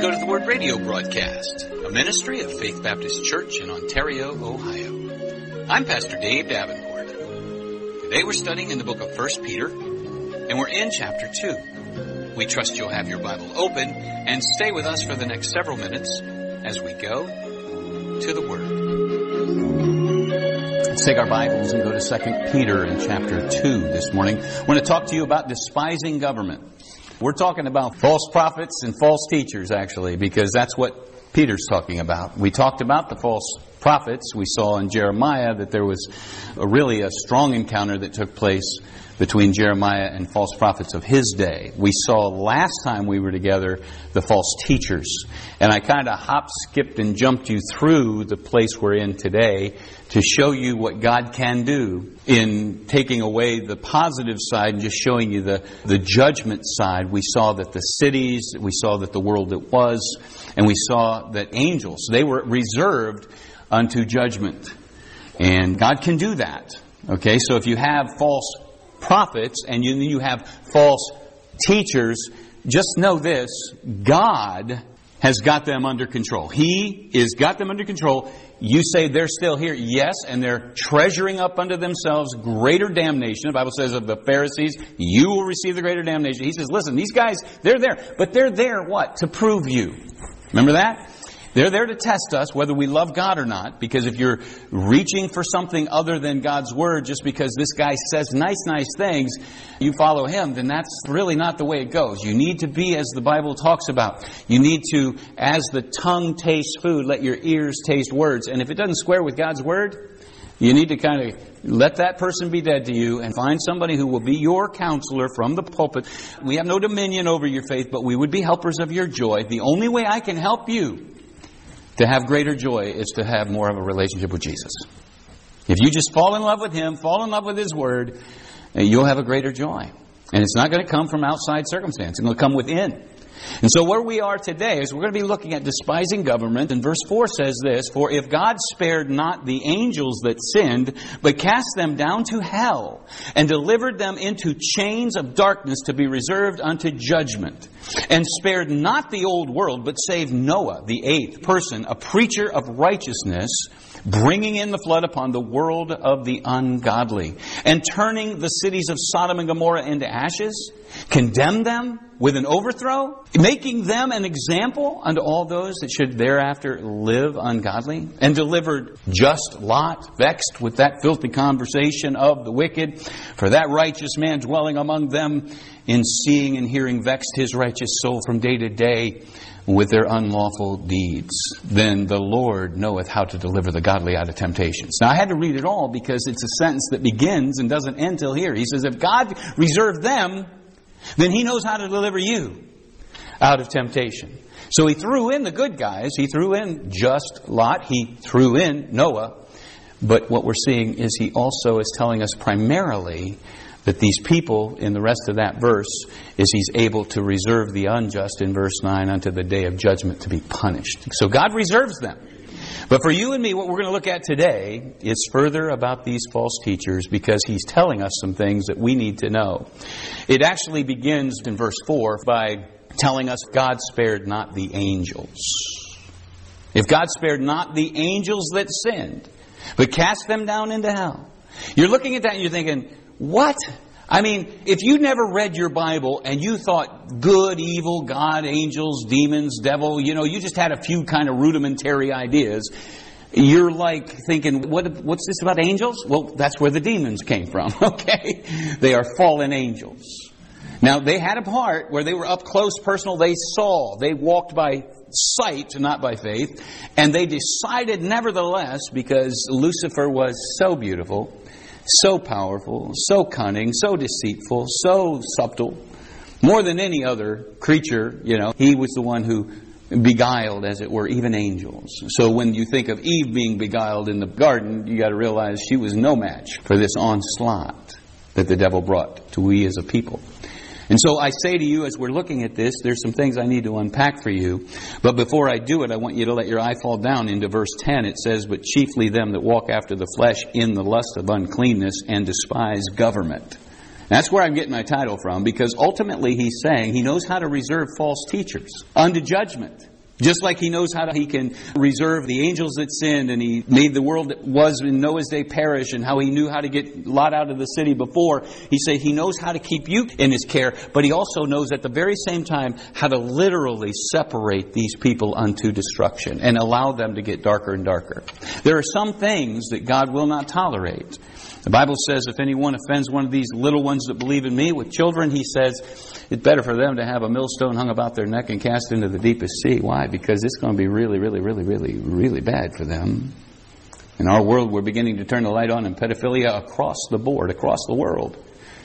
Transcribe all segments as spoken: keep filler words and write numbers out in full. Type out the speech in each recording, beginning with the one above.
Go to the Word radio broadcast, a ministry of Faith Baptist Church in Ontario, Ohio. I'm Pastor Dave Davenport. Today we're studying in the book of First Peter, and we're in chapter two. We trust you'll have your Bible open and stay with us for the next several minutes as we go to the Word. Let's take our Bibles and go to Second Peter in chapter two this morning. I want to talk to you about despising government. We're talking about false prophets and false teachers, actually, because that's what Peter's talking about. We talked about the false prophets. We saw in Jeremiah that there was a really a strong encounter that took place between Jeremiah and false prophets of his day. We saw last time we were together the false teachers. And I kind of hopped, skipped, and jumped you through the place we're in today to show you what God can do in taking away the positive side and just showing you the, the judgment side. We saw that the cities, we saw that the world that was, and we saw that angels, they were reserved unto judgment. And God can do that. Okay, so if you have false prophets and you, you have false teachers, just know this: God has got them under control. He has got them under control. You say they're still here. Yes, and they're treasuring up unto themselves greater damnation. The Bible says of the Pharisees, you will receive the greater damnation. He says, listen, these guys, they're there. But they're there, what? To prove you. Remember that? They're there to test us whether we love God or not, because if you're reaching for something other than God's Word just because this guy says nice, nice things, you follow him, then that's really not the way it goes. You need to be as the Bible talks about. You need to, as the tongue tastes food, let your ears taste words. And if it doesn't square with God's Word, you need to kind of let that person be dead to you and find somebody who will be your counselor from the pulpit. We have no dominion over your faith, but we would be helpers of your joy. The only way I can help you to have greater joy is to have more of a relationship with Jesus. If you just fall in love with Him, fall in love with His Word, you'll have a greater joy. And it's not going to come from outside circumstance. It's going to come within. And so where we are today is we're going to be looking at despising government. And verse four says this: For if God spared not the angels that sinned, but cast them down to hell, and delivered them into chains of darkness to be reserved unto judgment, and spared not the old world, but saved Noah, the eighth person, a preacher of righteousness, bringing in the flood upon the world of the ungodly, and turning the cities of Sodom and Gomorrah into ashes, condemned them with an overthrow, making them an example unto all those that should thereafter live ungodly, and delivered just Lot, vexed with that filthy conversation of the wicked, for that righteous man dwelling among them, in seeing and hearing vexed his righteous soul from day to day with their unlawful deeds. Then the Lord knoweth how to deliver the godly out of temptations. Now I had to read it all because it's a sentence that begins and doesn't end till here. He says, if God reserved them, then He knows how to deliver you out of temptation. So He threw in the good guys. He threw in just Lot. He threw in Noah. But what we're seeing is He also is telling us primarily that these people, in the rest of that verse, is He's able to reserve the unjust in verse nine unto the day of judgment to be punished. So God reserves them. But for you and me, what we're going to look at today is further about these false teachers, because He's telling us some things that we need to know. It actually begins in verse four by telling us God spared not the angels. If God spared not the angels that sinned, but cast them down into hell. You're looking at that and you're thinking, what? I mean, if you never read your Bible and you thought good, evil, God, angels, demons, devil, you know, you just had a few kind of rudimentary ideas, you're like thinking, what, what's this about angels? Well, that's where the demons came from, okay? They are fallen angels. Now, they had a part where they were up close, personal. They saw. They walked by sight, not by faith. And they decided nevertheless, because Lucifer was so beautiful, so powerful, so cunning, so deceitful, so subtle, more than any other creature, you know, he was the one who beguiled, as it were, even angels. So when you think of Eve being beguiled in the garden, you got to realize she was no match for this onslaught that the devil brought to we as a people. And so I say to you, as we're looking at this, there's some things I need to unpack for you. But before I do it, I want you to let your eye fall down into verse ten. It says, but chiefly them that walk after the flesh in the lust of uncleanness and despise government. That's where I'm getting my title from, because ultimately he's saying he knows how to reserve false teachers unto judgment. Just like He knows how to, He can reserve the angels that sinned, and He made the world that was in Noah's day perish, and how He knew how to get Lot out of the city before. He said He knows how to keep you in His care, but He also knows at the very same time how to literally separate these people unto destruction and allow them to get darker and darker. There are some things that God will not tolerate. The Bible says if anyone offends one of these little ones that believe in Me, with children, He says, it's better for them to have a millstone hung about their neck and cast into the deepest sea. Why? Because it's going to be really, really, really, really, really bad for them. In our world, we're beginning to turn the light on in pedophilia across the board, across the world.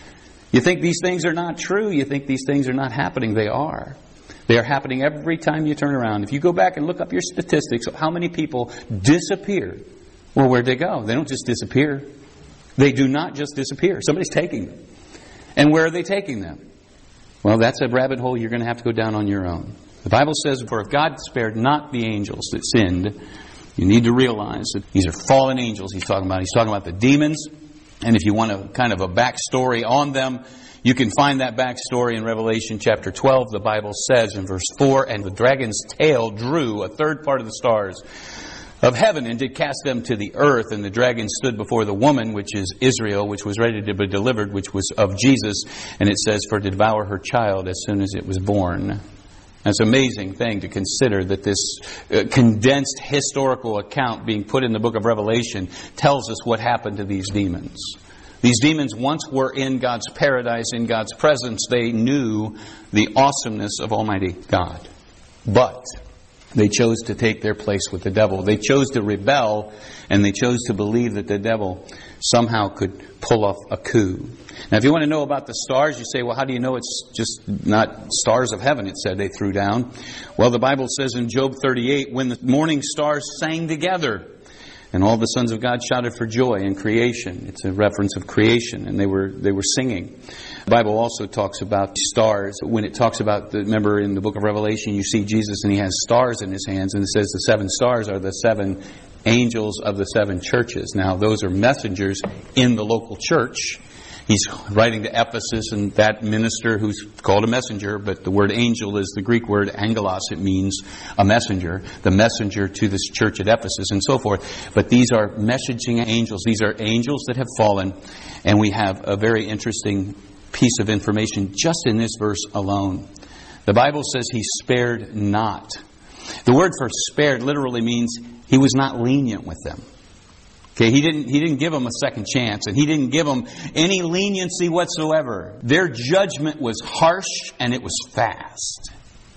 You think these things are not true? You think these things are not happening? They are. They are happening every time you turn around. If you go back and look up your statistics of how many people disappear, well, where'd they go? They don't just disappear. They do not just disappear. Somebody's taking them. And where are they taking them? Well, that's a rabbit hole you're going to have to go down on your own. The Bible says, for if God spared not the angels that sinned, you need to realize that these are fallen angels He's talking about. He's talking about the demons. And if you want a kind of a backstory on them, you can find that backstory in Revelation chapter twelve. The Bible says in verse four, and the dragon's tail drew a third part of the stars of heaven, and did cast them to the earth. And the dragon stood before the woman, which is Israel, which was ready to be delivered, which was of Jesus. And it says, for to devour her child as soon as it was born. That's an amazing thing to consider, that this uh, condensed historical account being put in the book of Revelation tells us what happened to these demons. These demons once were in God's paradise, in God's presence. They knew the awesomeness of Almighty God. But they chose to take their place with the devil. They chose to rebel, and they chose to believe that the devil somehow could pull off a coup. Now, if you want to know about the stars, you say, well, how do you know it's just not stars of heaven, it said they threw down? Well, the Bible says in Job thirty-eight, when the morning stars sang together, and all the sons of God shouted for joy in creation. It's a reference of creation, and they were they were singing. The Bible also talks about stars. When it talks about, the, remember in the book of Revelation, you see Jesus and He has stars in His hands, and it says the seven stars are the seven angels of the seven churches. Now, those are messengers in the local church. He's writing to Ephesus, and that minister who's called a messenger, but the word angel is the Greek word angelos. It means a messenger, the messenger to this church at Ephesus and so forth. But these are messaging angels. These are angels that have fallen, and we have a very interesting piece of information just in this verse alone. The Bible says He spared not. The word for spared literally means He was not lenient with them. Okay, he didn't, he didn't give them a second chance, and He didn't give them any leniency whatsoever. Their judgment was harsh, and it was fast.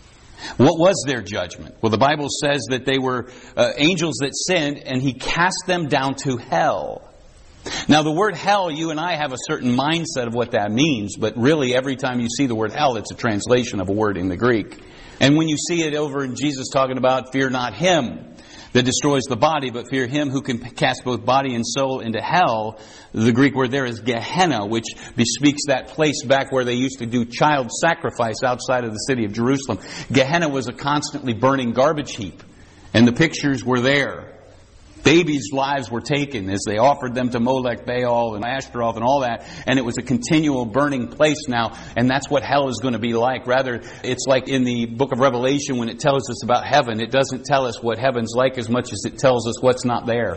What was their judgment? Well, the Bible says that they were uh, angels that sinned, and He cast them down to hell. Now, the word hell, you and I have a certain mindset of what that means, but really every time you see the word hell, it's a translation of a word in the Greek. And when you see it over in Jesus talking about, fear not Him that destroys the body, but fear Him who can cast both body and soul into hell. The Greek word there is Gehenna, which bespeaks that place back where they used to do child sacrifice outside of the city of Jerusalem. Gehenna was a constantly burning garbage heap, and the pictures were there. Babies' lives were taken as they offered them to Molech, Baal, and Ashtaroth and all that. And it was a continual burning place now. And that's what hell is going to be like. Rather, it's like in the book of Revelation when it tells us about heaven. It doesn't tell us what heaven's like as much as it tells us what's not there.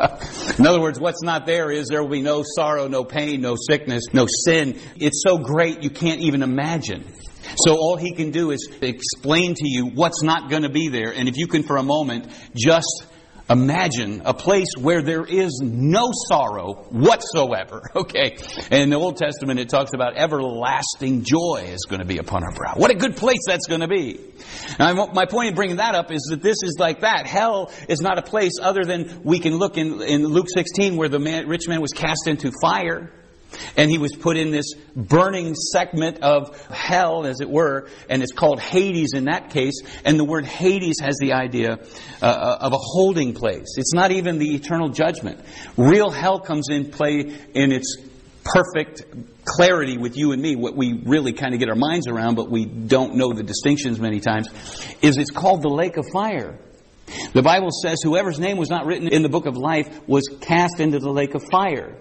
In other words, what's not there is there will be no sorrow, no pain, no sickness, no sin. It's so great you can't even imagine. So all He can do is explain to you what's not going to be there. And if you can for a moment just imagine a place where there is no sorrow whatsoever. Okay. And in the Old Testament it talks about everlasting joy is going to be upon our brow. What a good place that's going to be. Now, my point in bringing that up is that this is like that. Hell is not a place other than we can look in, in Luke sixteen where the man, rich man was cast into fire. And he was put in this burning segment of hell, as it were, and it's called Hades in that case. And the word Hades has the idea uh, of a holding place. It's not even the eternal judgment. Real hell comes in play in its perfect clarity with you and me. What we really kind of get our minds around, but we don't know the distinctions many times, is it's called the lake of fire. The Bible says whoever's name was not written in the book of life was cast into the lake of fire.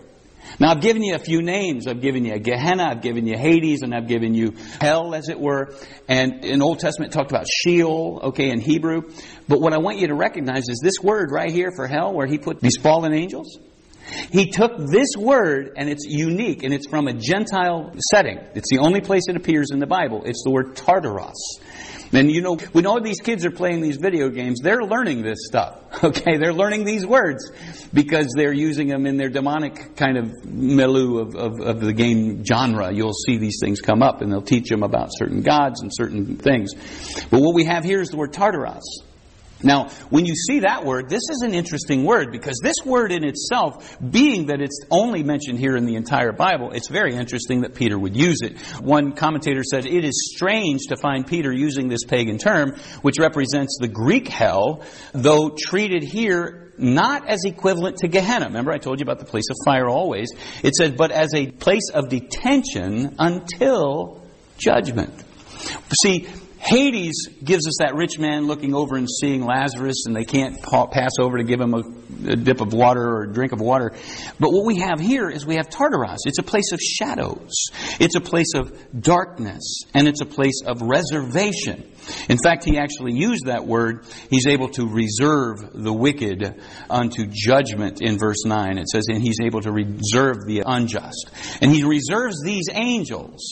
Now, I've given you a few names. I've given you Gehenna, I've given you Hades, and I've given you hell, as it were. And in Old Testament, it talked about Sheol, okay, in Hebrew. But what I want you to recognize is this word right here for hell, where he put these fallen angels. He took this word, and it's unique, and it's from a Gentile setting. It's the only place it appears in the Bible. It's the word Tartaros. And you know, when all these kids are playing these video games, they're learning this stuff. Okay, they're learning these words because they're using them in their demonic kind of milieu of, of, of the game genre. You'll see these things come up, and they'll teach them about certain gods and certain things. But what we have here is the word Tartaros. Now, when you see that word, this is an interesting word because this word in itself, being that it's only mentioned here in the entire Bible, it's very interesting that Peter would use it. One commentator said, it is strange to find Peter using this pagan term, which represents the Greek hell, though treated here not as equivalent to Gehenna. Remember, I told you about the place of fire always. It said, but as a place of detention until judgment. See, Hades gives us that rich man looking over and seeing Lazarus, and they can't pa- pass over to give him a, a dip of water or a drink of water. But what we have here is we have Tartaros. It's a place of shadows. It's a place of darkness. And it's a place of reservation. In fact, he actually used that word. He's able to reserve the wicked unto judgment in verse nine. It says, and he's able to reserve the unjust. And he reserves these angels,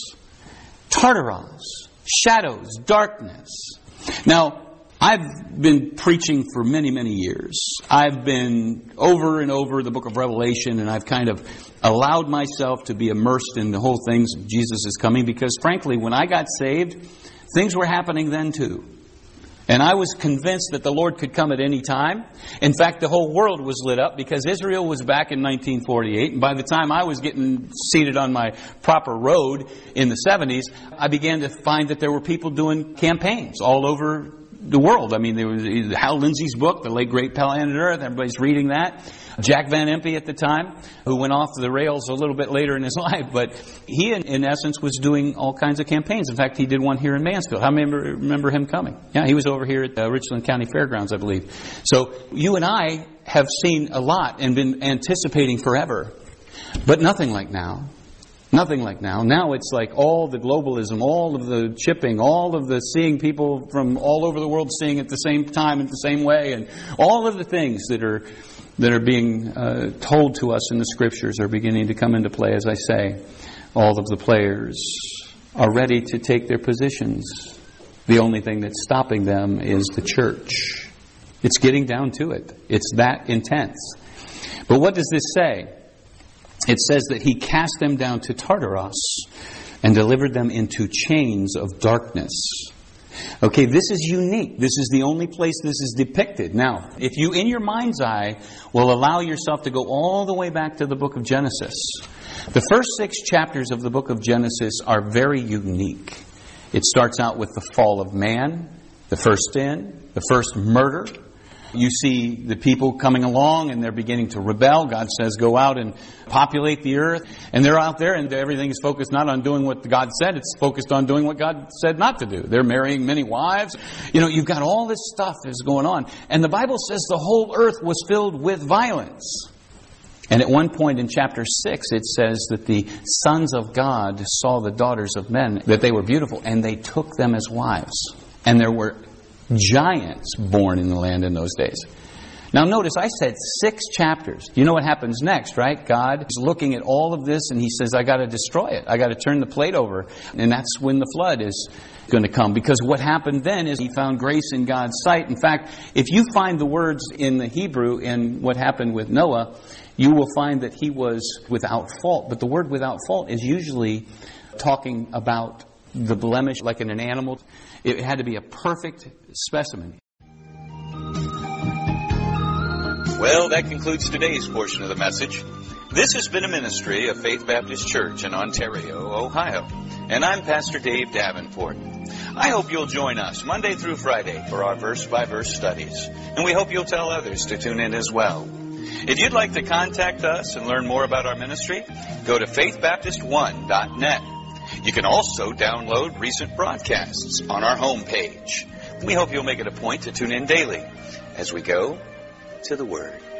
Tartaros, shadows, darkness. Now, I've been preaching for many, many years. I've been over and over the book of Revelation, and I've kind of allowed myself to be immersed in the whole things of Jesus is coming, because frankly, when I got saved, things were happening then too. And I was convinced that the Lord could come at any time. In fact, the whole world was lit up because Israel was back in nineteen forty-eight. And by the time I was getting seated on my proper road in the seventies, I began to find that there were people doing campaigns all over the world. I mean, there was Hal Lindsey's book, The Late Great Planet Earth. Everybody's reading that. Jack Van Impe at the time, who went off the rails a little bit later in his life, but he, in, in essence, was doing all kinds of campaigns. In fact, he did one here in Mansfield. I remember, remember him coming. Yeah, he was over here at uh, Richland County Fairgrounds, I believe. So you and I have seen a lot and been anticipating forever, but nothing like now. Nothing like now. Now it's like all the globalism, all of the chipping, all of the seeing people from all over the world seeing at the same time in the same way, and all of the things that are that are being uh, told to us in the Scriptures are beginning to come into play. As I say, all of the players are ready to take their positions. The only thing that's stopping them is the church. It's getting down to it. It's that intense. But what does this say? It says that he cast them down to Tartaros and delivered them into chains of darkness. Okay, this is unique. This is the only place this is depicted. Now, if you, in your mind's eye, will allow yourself to go all the way back to the book of Genesis, the first six chapters of the book of Genesis are very unique. It starts out with the fall of man, the first sin, the first murder. You see the people coming along and they're beginning to rebel. God says, go out and populate the earth. And they're out there and everything is focused not on doing what God said. It's focused on doing what God said not to do. They're marrying many wives. You know, you've got all this stuff that's going on. And the Bible says the whole earth was filled with violence. And at one point in chapter six, it says that the sons of God saw the daughters of men, that they were beautiful, and they took them as wives. And there were giants born in the land in those days. Now notice, I said six chapters. You know what happens next, right? God is looking at all of this and He says, I got to destroy it. I got to turn the plate over. And that's when the flood is going to come. Because what happened then is He found grace in God's sight. In fact, if you find the words in the Hebrew in what happened with Noah, you will find that he was without fault. But the word without fault is usually talking about the blemish, like in an animal. It had to be a perfect specimen. Well, that concludes today's portion of the message. This has been a ministry of Faith Baptist Church in Ontario, Ohio. And I'm Pastor Dave Davenport. I hope you'll join us Monday through Friday for our verse-by-verse studies. And we hope you'll tell others to tune in as well. If you'd like to contact us and learn more about our ministry, go to faith baptist one dot net. You can also download recent broadcasts on our homepage. We hope you'll make it a point to tune in daily as we go to the Word.